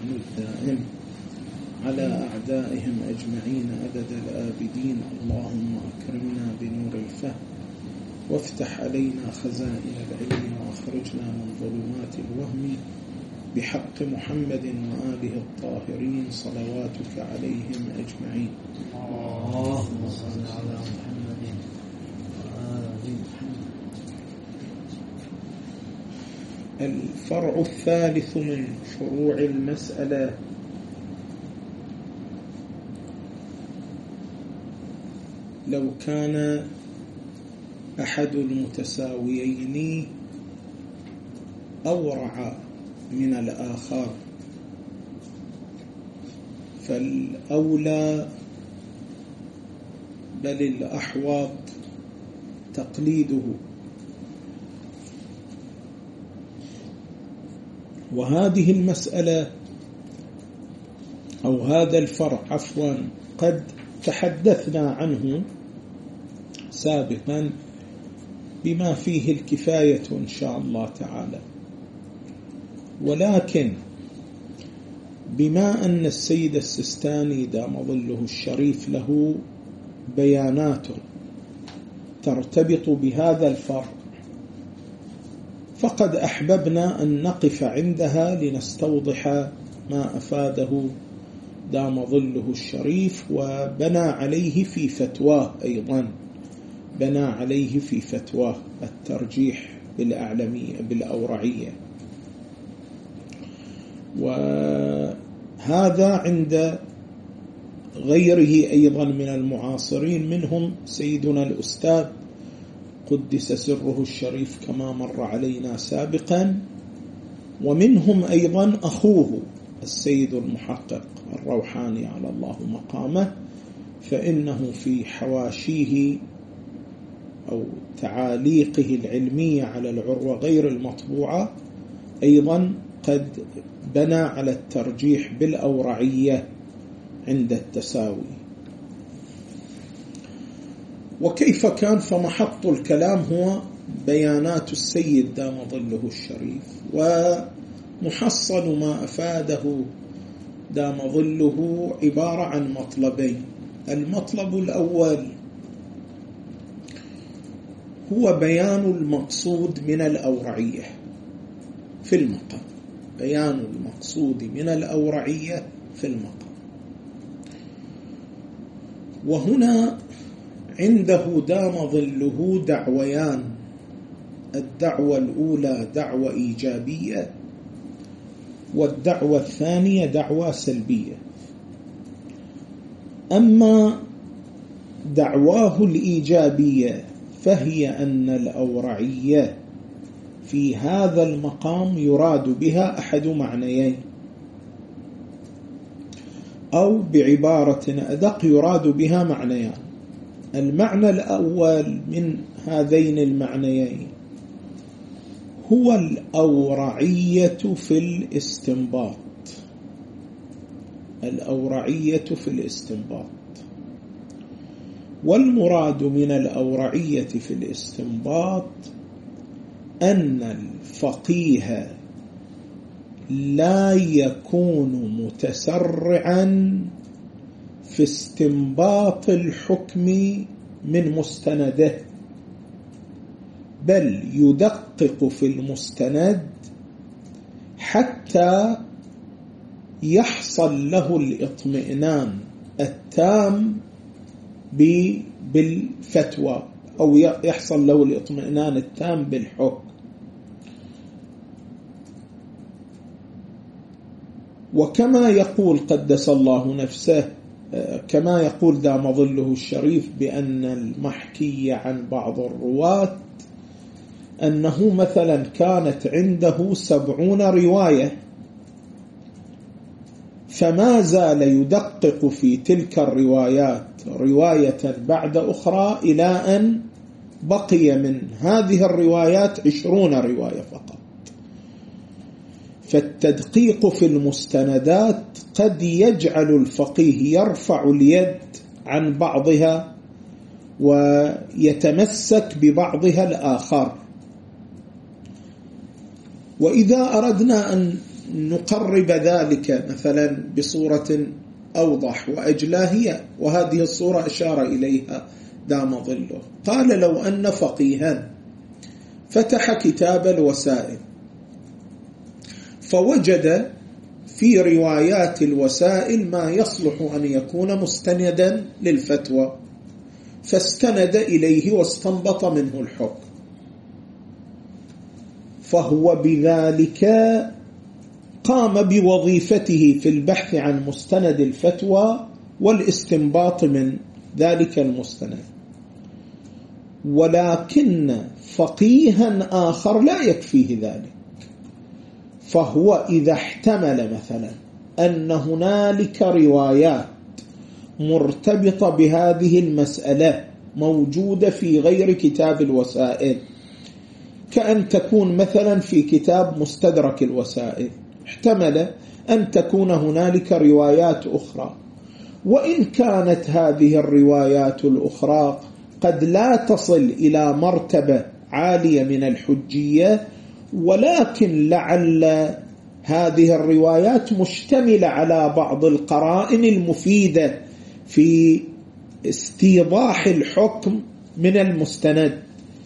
الدائم على أعدائهم أجمعين أبد الآبدين. اللهم أكرمنا بنور الفهم وافتح علينا خزائن العلم وأخرجنا من ظلمات الوهم بحق محمد وآله الطاهرين صلواتك عليهم أجمعين. اللهم صل على محمد وآل محمد. الفرع الثالث من فروع المسألة: لو كان أحد المتساويين أورع من الآخر فالأولى بل الأحوط تقليده. وهذه المسألة أو هذا الفرع قد تحدثنا عنه سابقا بما فيه الكفاية إن شاء الله تعالى، ولكن بما أن السيد السيستاني دام ظله الشريف له بيانات ترتبط بهذا الفرع، فقد أحببنا أن نقف عندها لنستوضح ما أفاده دام ظله الشريف، وبنى عليه في فتواه أيضا، بنى عليه في فتواه الترجيح بالأورعية. وهذا عند غيره أيضا من المعاصرين، منهم سيدنا الأستاذ قدس سره الشريف كما مر علينا سابقا، ومنهم أيضا أخوه السيد المحقق الروحاني على الله مقامه، فإنه في حواشيه أو تعاليقه العلمية على العروة غير المطبوعة أيضا قد بنى على الترجيح بالأورعية عند التساوي. وكيف كان؟ فمحط الكلام هو بيانات السيد دام ظله الشريف، ومحصل ما أفاده دام ظله عبارة عن مطلبين. المطلب الأول هو بيان المقصود من الأورعية في المقام، بيان المقصود من الأورعية في المقام. وهنا عنده دام ظله دعويان: الدعوة الأولى دعوة إيجابية، والدعوة الثانية دعوة سلبية. أما دعواه الإيجابية فهي أن الأورعية في هذا المقام يراد بها أحد معنيين، أو بعبارة أدق يراد بها معنيان. المعنى الأول من هذين المعنيين هو الأورعية في الاستنباط، الأورعية في الاستنباط. والمراد من الأورعية في الاستنباط أن الفقيه لا يكون متسرعا في استنباط الحكم من مستنده، بل يدقق في المستند حتى يحصل له الإطمئنان التام بالفتوى، أو يحصل له الإطمئنان التام بالحكم. وكما يقول قدس الله نفسه، كما يقول دام ظله الشريف بأن المحكي عن بعض الرواة أنه مثلا كانت عنده 70 رواية، فما زال يدقق في تلك الروايات رواية بعد أخرى إلى أن بقي من هذه الروايات 20 رواية فقط. فالتدقيق في المستندات قد يجعل الفقيه يرفع اليد عن بعضها ويتمسك ببعضها الآخر. وإذا أردنا أن نقرب ذلك مثلا بصورة أوضح وأجلى، وهذه الصورة أشار إليها دام ظله. قال: لو أن فقيها فتح كتاب الوسائل فوجد في روايات الوسائل ما يصلح أن يكون مستندا للفتوى، فاستند إليه واستنبط منه الحكم، فهو بذلك قام بوظيفته في البحث عن مستند الفتوى والاستنباط من ذلك المستند. ولكن فقيها آخر لا يكفيه ذلك، فهو إذا احتمل مثلا أن هنالك روايات مرتبطة بهذه المسألة موجودة في غير كتاب الوسائل، كأن تكون مثلا في كتاب مستدرك الوسائل، احتمل أن تكون هنالك روايات أخرى، وإن كانت هذه الروايات الأخرى قد لا تصل إلى مرتبة عالية من الحجية، ولكن لعل هذه الروايات مشتملة على بعض القرائن المفيدة في استيضاح الحكم من المستند،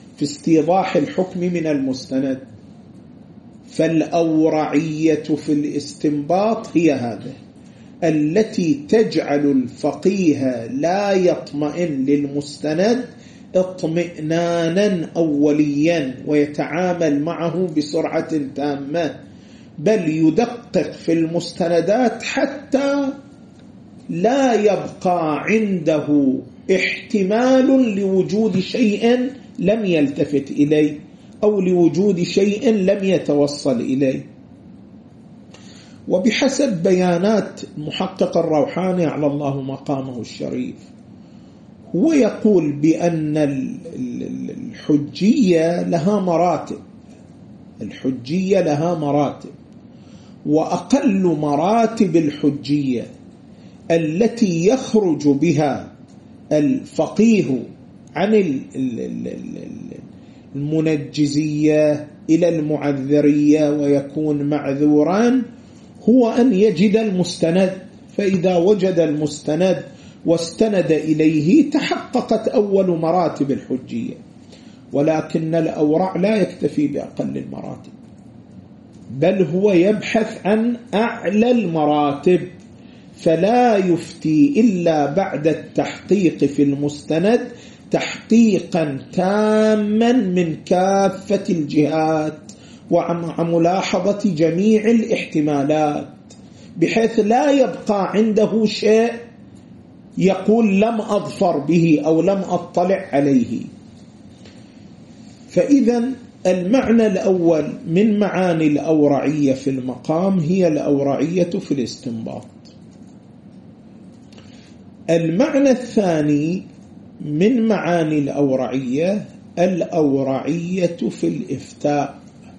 فالأورعية في الاستنباط هي هذا التي تجعل الفقيه لا يطمئن للمستند اطمئنانا أوليا ويتعامل معه بسرعة تامة، بل يدقق في المستندات حتى لا يبقى عنده احتمال لوجود شيء لم يلتفت إليه أو لوجود شيء لم يتوصل إليه. وبحسب بيانات محقق الروحاني على الله مقامه الشريف، هو يقول بأن الحجية لها مراتب، وأقل مراتب الحجية التي يخرج بها الفقيه عن المنجزية إلى المعذرية ويكون معذورا هو أن يجد المستند، فإذا وجد المستند واستند إليه تحققت أول مراتب الحجية. ولكن الأورع لا يكتفي بأقل المراتب، بل هو يبحث عن أعلى المراتب، فلا يفتي إلا بعد التحقيق في المستند تحقيقا تاما من كافة الجهات ومع ملاحظة جميع الاحتمالات، بحيث لا يبقى عنده شيء يقول لم أظفر به أو لم أطلع عليه. فإذا المعنى الأول من معاني الأورعية في المقام هي الأورعية في الاستنباط. المعنى الثاني من معاني الأورعية الأورعية في الإفتاء،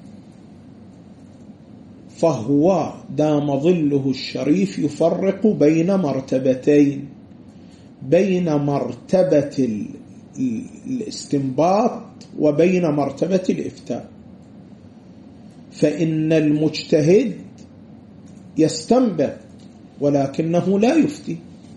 فهو دام ظله الشريف يفرق بين مرتبتين، بين مرتبة الاستنباط وبين مرتبة الإفتاء. فإن المجتهد يستنبط ولكنه لا يفتي،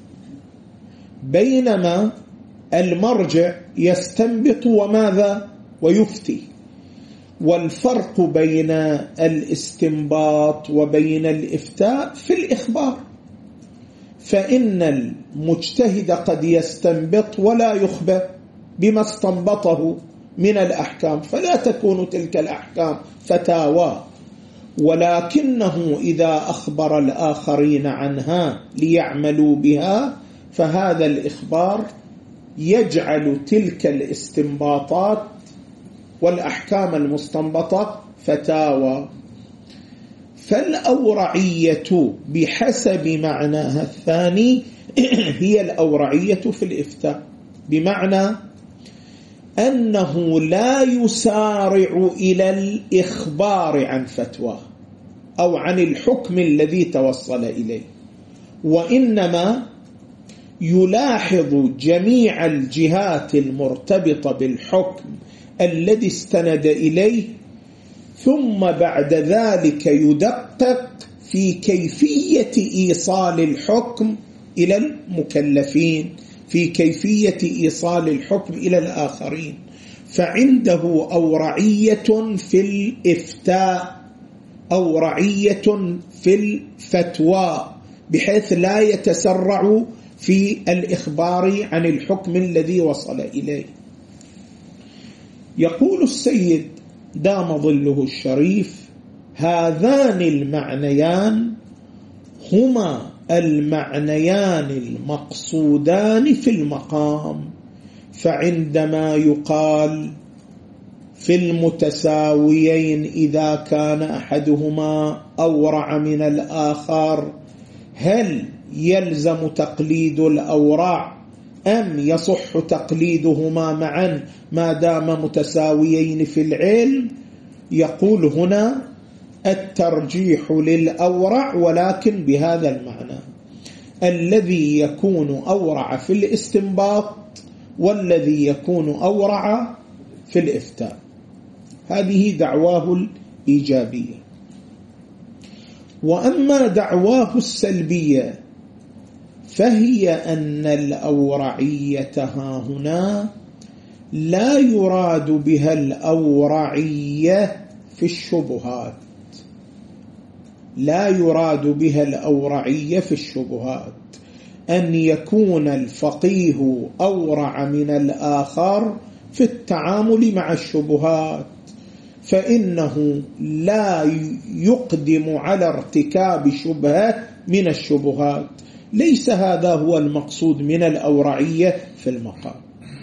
بينما المرجع يستنبط وماذا؟ ويفتي. والفرق بين الاستنباط وبين الإفتاء في الإخبار، فإن المجتهد قد يستنبط ولا يخبر بما استنبطه من الأحكام، فلا تكون تلك الأحكام فتاوى، ولكنه إذا أخبر الآخرين عنها ليعملوا بها فهذا الإخبار يجعل تلك الاستنباطات والأحكام المستنبطة فتاوى. فالأورعية بحسب معناها الثاني هي الأورعية في الإفتاء، بمعنى أنه لا يسارع إلى الإخبار عن فتوى أو عن الحكم الذي توصل إليه، وإنما يلاحظ جميع الجهات المرتبطة بالحكم الذي استند إليه ثم بعد ذلك يدقق في كيفية إيصال الحكم إلى المكلفين، في كيفية إيصال الحكم إلى الآخرين، فعنده أورعية في الإفتاء، أورعية في الفتوى، بحيث لا يتسرع في الإخبار عن الحكم الذي وصل إليه. يقول السيد دام ظله الشريف: هذان المعنيان هما المعنيان المقصودان في المقام، فعندما يقال في المتساويين إذا كان أحدهما أورع من الآخر، هل يلزم تقليد الأورع أم يصح تقليدهما معا ما دام متساويين في العلم؟ يقول هنا الترجيح للأورع، ولكن بهذا المعنى: الذي يكون أورع في الاستنباط والذي يكون أورع في الإفتاء. هذه دعواه الإيجابية. وأما دعواه السلبية فهي أن الأورعية هنا لا يراد بها الأورعية في الشبهات، لا يراد بها الأورعية في الشبهات، أن يكون الفقيه أورع من الآخر في التعامل مع الشبهات، فإنه لا يقدم على ارتكاب شبهة من الشبهات. ليس هذا هو المقصود من الأورعية في المقام.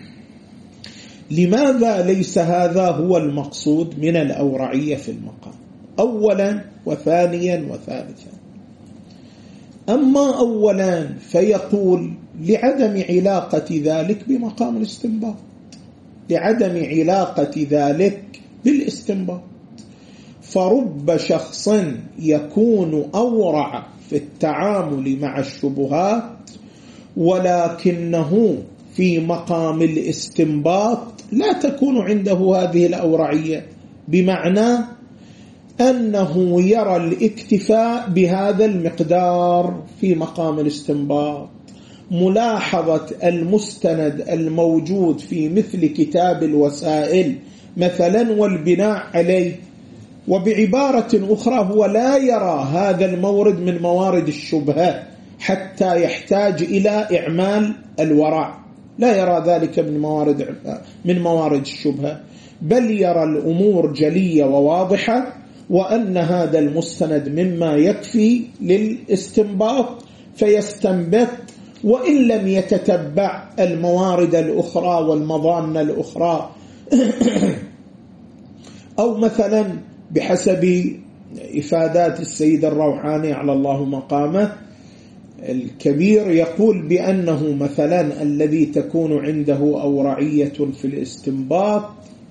لماذا ليس هذا هو المقصود من الأورعية في المقام؟ أولا وثانيا وثالثا. أما أولا فيقول لعدم علاقة ذلك بمقام الاستنباط، لعدم علاقة ذلك بالاستنباط. فرب شخص يكون أورع في التعامل مع الشبهات ولكنه في مقام الاستنباط لا تكون عنده هذه الأورعية، بمعنى أنه يرى الاكتفاء بهذا المقدار في مقام الاستنباط، ملاحظة المستند الموجود في مثل كتاب الوسائل مثلا والبناء عليه. وبعبارة أخرى هو لا يرى هذا المورد من موارد الشبهة حتى يحتاج إلى إعمال الورع، لا يرى ذلك من موارد الشبهة، بل يرى الأمور جلية وواضحة، وأن هذا المستند مما يكفي للاستنباط فيستنبط، وإن لم يتتبع الموارد الأخرى والمظان الأخرى. أو مثلا بحسب إفادات السيد الروحاني على الله مقامه الكبير يقول بأنه مثلا الذي تكون عنده أورعية في الاستنباط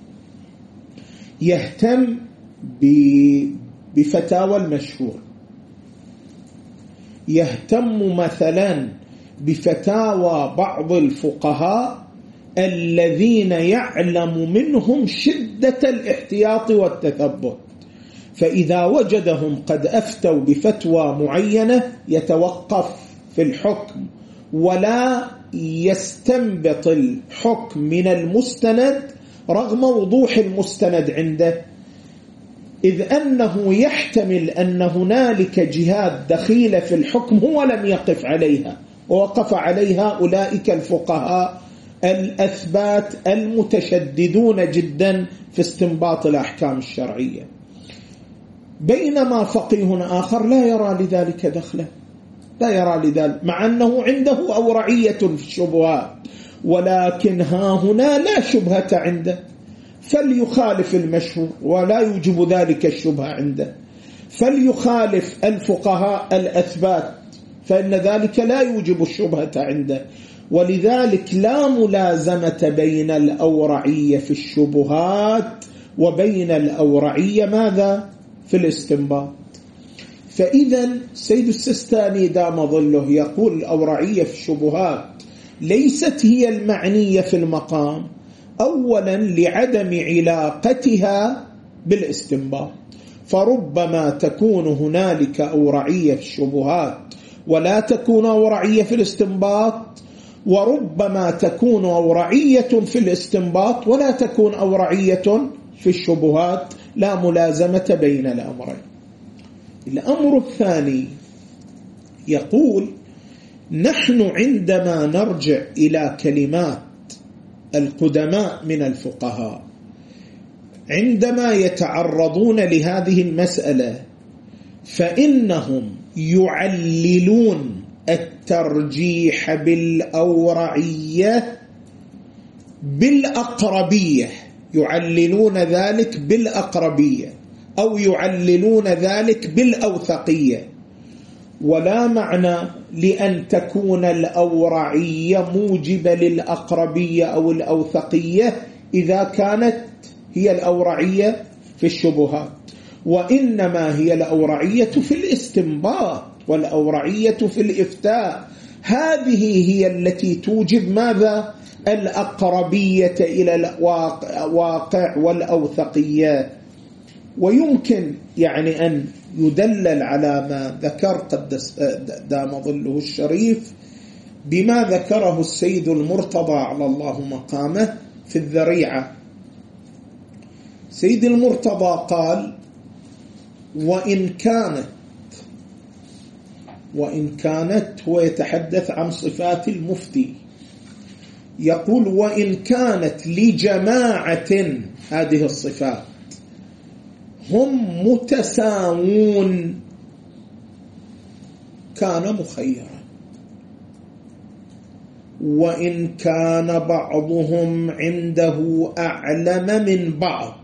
يهتم بفتاوى المشهور، يهتم مثلا بفتاوى بعض الفقهاء الذين يعلم منهم شدة الاحتياط والتثبت، فإذا وجدهم قد أفتوا بفتوى معينة يتوقف في الحكم ولا يستنبط الحكم من المستند رغم وضوح المستند عنده، إذ أنه يحتمل أن هنالك جهات دخيلة في الحكم هو لم يقف عليها ووقف عليها أولئك الفقهاء الأثبات المتشددون جدا في استنباط الأحكام الشرعية، بينما فقيه آخر لا يرى لذلك دخله، لا يرى لذلك، مع أنه عنده أورعية في الشبهات، ولكن ها هنا لا شبهة عنده، فليخالف المشهور ولا يوجب ذلك الشبهة عنده، فليخالف الفقهاء الأثبات فإن ذلك لا يوجب الشبهة عنده. ولذلك لا ملازمة بين الأورعية في الشبهات وبين الأورعية ماذا؟ في الاستنباط. فإذا سيد السيستاني دام ظله يقول الأورعية في الشبهات ليست هي المعنية في المقام، أولا لعدم علاقتها بالاستنباط. فربما تكون هنالك أورعية في الشبهات ولا تكون أورعية في الاستنباط، وربما تكون أورعية في الاستنباط ولا تكون أورعية في الشبهات، لا ملازمة بين الأمرين. الأمر الثاني يقول: نحن عندما نرجع إلى كلمات القدماء من الفقهاء عندما يتعرضون لهذه المسألة فإنهم يعللون الترجيح بالأورعية بالأقربية، يعللون ذلك بالأقربية أو يعللون ذلك بالأوثقية. ولا معنى لأن تكون الأورعية موجبة للأقربية أو الأوثقية إذا كانت هي الأورعية في الشبهات، وإنما هي الأورعية في الاستنباط والأورعية في الإفتاء، هذه هي التي توجب ماذا؟ الأقربية إلى الواقع والأوثقية. ويمكن يعني أن يدلل على ما ذكر قدس دام ظله الشريف بما ذكره السيد المرتضى على الله مقامه في الذريعة. سيد المرتضى قال: وإن كانت هو يتحدث عن صفات المفتي، يقول: وإن كانت لجماعة هذه الصفات هم متساوون كان مخيرا، وإن كان بعضهم عنده أعلم من بعض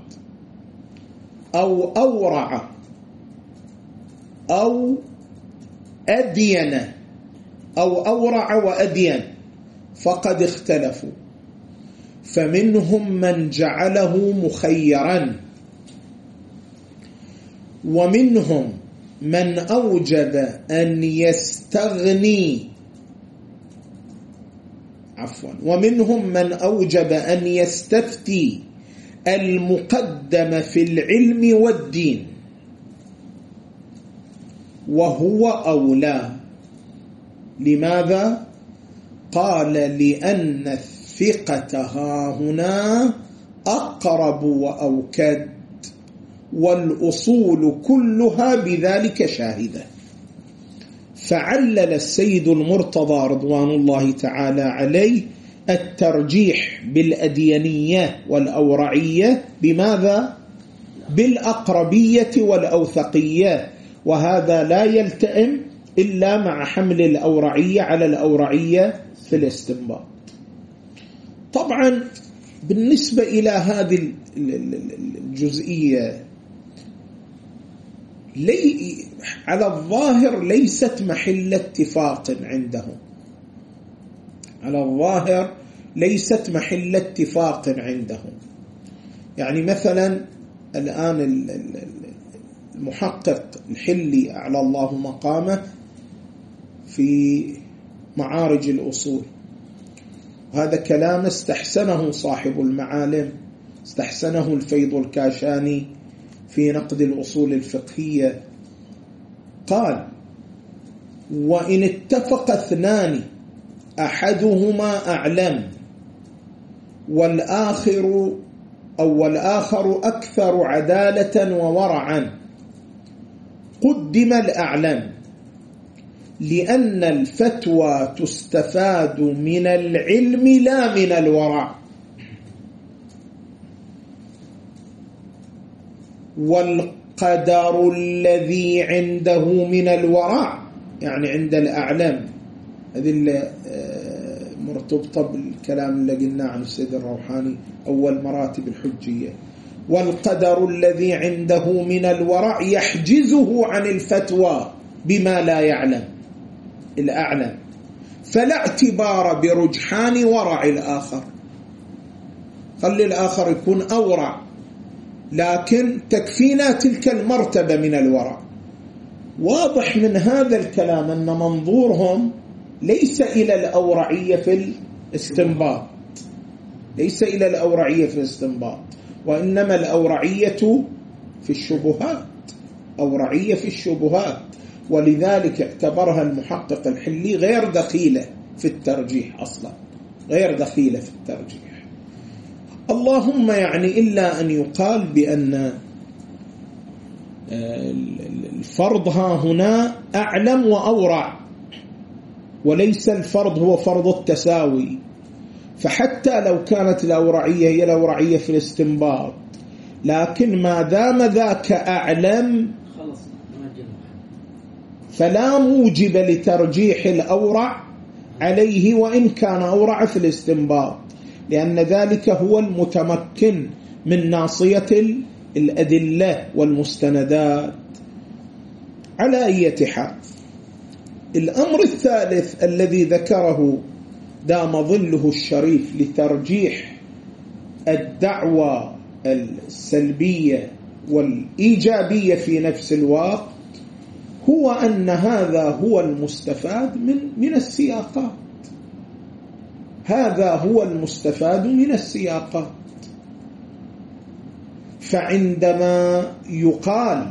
أو أورع أو أدين أو أورع وأدين فقد اختلفوا، فمنهم من جعله مخيرا، ومنهم من أوجب أن يستغني ومنهم من أوجب أن يستفتي المقدم في العلم والدين، وهو أولى. لماذا؟ قال: لأن الثقة هاهنا أقرب وأوكد، والأصول كلها بذلك شاهدة. فعلل السيد المرتضى رضوان الله تعالى عليه الترجيح بالأديانية والأورعية بماذا؟ بالأقربية والأوثقية، وهذا لا يلتئم إلا مع حمل الأورعية على الأورعية في الاستنباط. طبعا بالنسبة إلى هذه الجزئية على الظاهر ليست محل اتفاق عندهم، على الظاهر ليست محل اتفاق عندهم. يعني مثلا الآن المحقق الحلي أعلى الله مقامه في معارج الأصول، وهذا كلام استحسنه صاحب المعالم، استحسنه الفيض الكاشاني في نقد الأصول الفقهية، قال: وإن اتفق اثنان أحدهما أعلم والآخر أكثر عدالة وورعا قدم الأعلم، لأن الفتوى تستفاد من العلم لا من الورع، والقدر الذي عنده من الورع يعني عند الأعلم، هذه مرتبطة بالكلام اللي قلنا عن السيد الروحاني أول مراتب الحجية. والقدر الذي عنده من الورع يحجزه عن الفتوى بما لا يعلم الأعلم، فلا اعتبار برجحان ورع الآخر، خلي الآخر يكون أورع لكن تكفينا تلك المرتبة من الورع. واضح من هذا الكلام أن منظورهم ليس إلى الأورعية في الاستنباط، ليس إلى الأورعية في الاستنباط، وإنما الأورعية في الشبهات، أورعية في الشبهات، ولذلك اعتبرها المحقق الحلي غير دخيلة في الترجيح أصلا، غير دخيلة في الترجيح. اللهم يعني إلا أن يقال بأن الفرض ها هنا أعلم وأورع، وليس الفرض هو فرض التساوي. فحتى لو كانت الأورعية هي الأورعية في الاستنباط، لكن ما دام ذاك أعلم فلا موجب لترجيح الأورع عليه وإن كان أورع في الاستنباط، لأن ذلك هو المتمكن من ناصية الأدلة والمستندات. على أي حال، الأمر الثالث الذي ذكره دام ظله الشريف لترجيح الدعوة السلبية والإيجابية في نفس الوقت هو أن هذا هو المستفاد من السياقات. هذا هو المستفاد من السياقات. فعندما يقال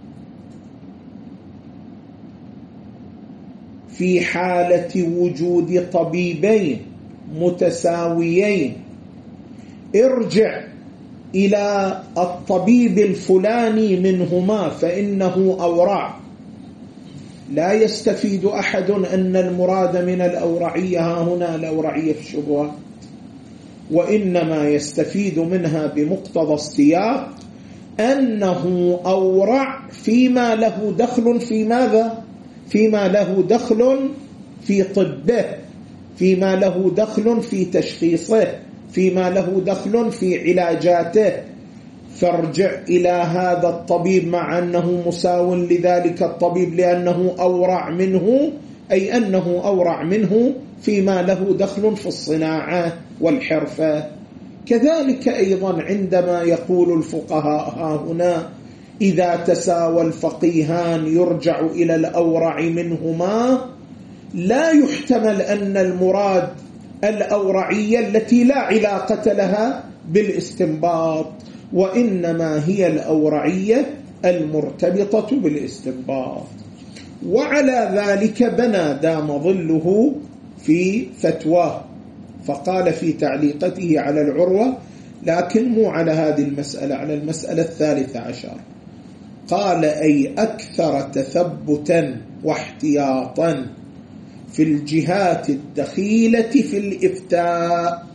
في حالة وجود طبيبين متساويين ارجع إلى الطبيب الفلاني منهما فإنه أورع، لا يستفيد أحد أن المراد من الأورعية هنا الأورعية في الشبهات، وإنما يستفيد منها بمقتضى السياق أنه أورع فيما له دخل في ماذا؟ فيما له دخل في طبه، فيما له دخل في تشخيصه، فيما له دخل في علاجاته. فارجع إلى هذا الطبيب مع أنه مساو لذلك الطبيب لأنه أورع منه، أي أنه أورع منه فيما له دخل في الصناعة والحرفة. كذلك أيضا عندما يقول الفقهاء هنا إذا تساوى الفقيهان يرجع إلى الأورع منهما، لا يحتمل أن المراد الأورعية التي لا علاقة لها بالاستنباط، وإنما هي الأورعية المرتبطة بالاستنباط. وعلى ذلك بنى دام ظله في فتواه، فقال في تعليقته على العروة، لكن مو على هذه المسألة، على المسألة 13، قال أي أكثر تثبتا واحتياطا في الجهات الدخيلة في الإفتاء.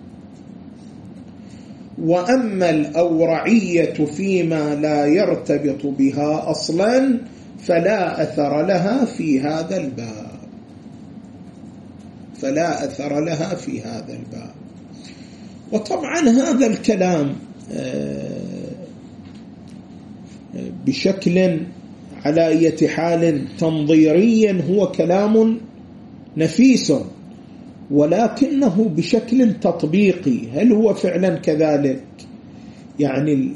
وأما الأورعية فيما لا يرتبط بها أصلا فلا أثر لها في هذا الباب، فلا أثر لها في هذا الباب. وطبعا هذا الكلام بشكل على أي حال تنظيريا هو كلام نفيس، ولكنه بشكل تطبيقي هل هو فعلا كذلك؟ يعني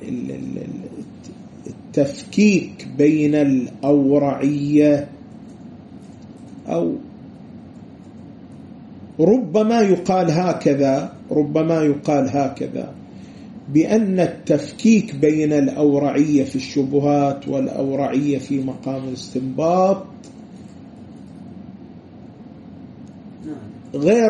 التفكيك بين الأورعية، أو ربما يقال هكذا بأن التفكيك بين الأورعية في الشبهات والأورعية في مقام الاستنباط غير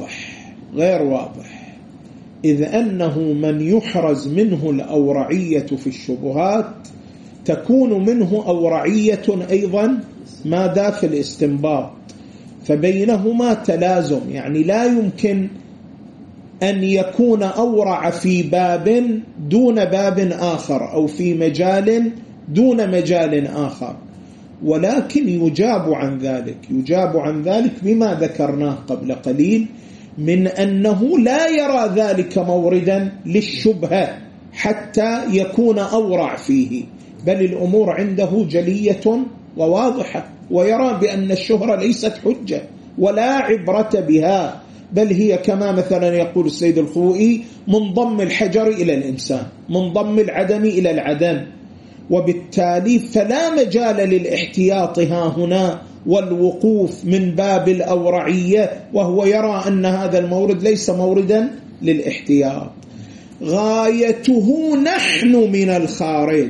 واضح، إذ أنه من يحرز منه الأورعية في الشبهات تكون منه أورعية أيضا ماذا في الاستنباط، فبينهما تلازم. يعني لا يمكن أن يكون أورع في باب دون باب آخر، أو في مجال دون مجال آخر، ولكن يجاب عن ذلك بما ذكرناه قبل قليل من أنه لا يرى ذلك موردا للشبهة حتى يكون أورع فيه، بل الأمور عنده جلية وواضحة، ويرى بأن الشهرة ليست حجة ولا عبرة بها، بل هي كما مثلا يقول السيد الخوئي من ضم الحجر إلى الإنسان، من ضم العدم إلى العدم. وبالتالي فلا مجال للاحتياط ها هنا والوقوف من باب الأورعية، وهو يرى أن هذا المورد ليس موردا للاحتياط. غايته نحن من الخارج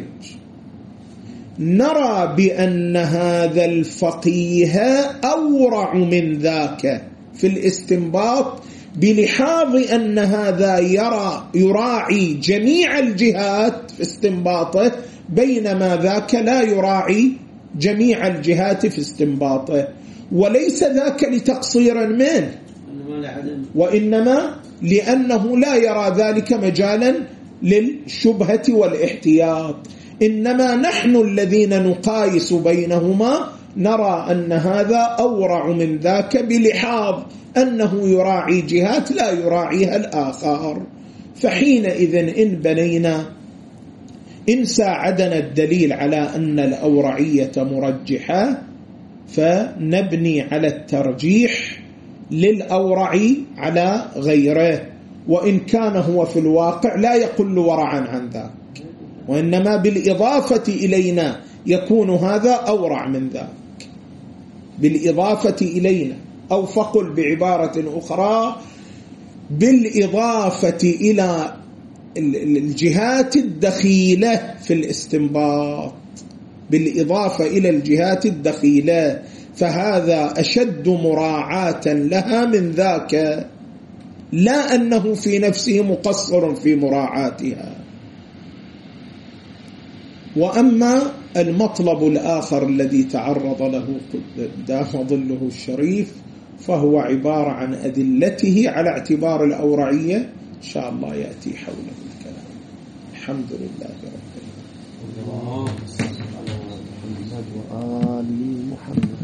نرى بأن هذا الفقيه أورع من ذاك في الاستنباط، بلحاظ أن هذا يراعي جميع الجهات في استنباطه، بينما ذاك لا يراعي جميع الجهات في استنباطه، وليس ذاك لتقصير منه، وإنما لأنه لا يرى ذلك مجالا للشبهة والاحتياط. إنما نحن الذين نقايس بينهما نرى أن هذا أورع من ذاك، بلحاظ أنه يراعي جهات لا يراعيها الآخر. فحينئذ إن ساعدنا الدليل على أن الأورعية مرجحة، فنبني على الترجيح للأورع على غيره، وإن كان هو في الواقع لا يقل ورعا عن ذاك، وإنما بالإضافة إلينا يكون هذا أورع من ذاك، بالإضافة إلينا، أو فقل بعبارة أخرى بالإضافة إلى الجهات الدخيلة في الاستنباط، بالإضافة إلى الجهات الدخيلة، فهذا أشد مراعاة لها من ذاك، لا أنه في نفسه مقصر في مراعاتها. وأما المطلب الآخر الذي تعرض له دام ظله الشريف، فهو عبارة عن أدلته على اعتبار الأورعية، إن شاء الله يأتي حوله الكلام. الحمد لله رب العالمين. اللهم صل على محمد وآل محمد.